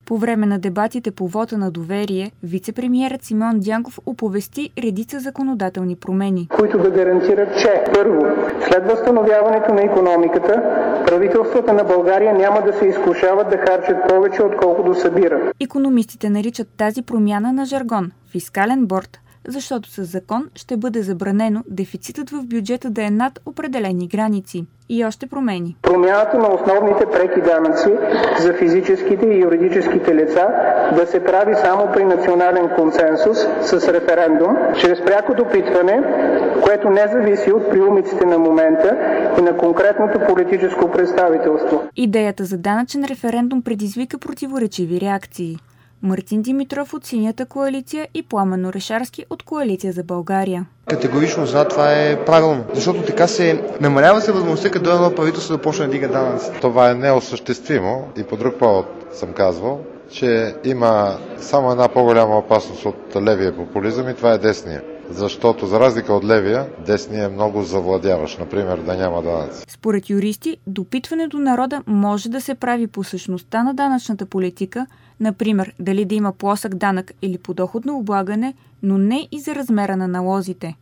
По време на дебатите по вота на доверие, вице-премиерът Симеон Дянков оповести редица законодателни промени, които да гарантират, че първо, след възстановяването на икономиката, правителствата на България няма да се изкушават да харчат повече, отколкото събират. Икономистите наричат тази промяна на жаргон – фискален борд, защото със закон ще бъде забранено дефицитът в бюджета да е над определени граници. И още промени. Промяната на основните преки данъци за физическите и юридическите лица да се прави само при национален консенсус с референдум, чрез пряко допитване, което не зависи от приумиците на момента и на конкретното политическо представителство. Идеята за данъчен референдум предизвика противоречиви реакции. Мартин Димитров от Синята коалиция и Пламен Орешарски от Коалиция за България. Категорично за това е правилно, защото така се намалява се възможността като едно правителство да почне да дига данъци. Това е неосъществимо и по друг повод съм казвал, че има само една по-голяма опасност от левия популизъм и това е десния. Защото за разлика от левия, десния е много завладяващ, например да няма данъци. Според юристи, допитване до народа може да се прави по същността на данъчната политика, например дали да има плосък данък или подоходно облагане, но не и за размера на налозите.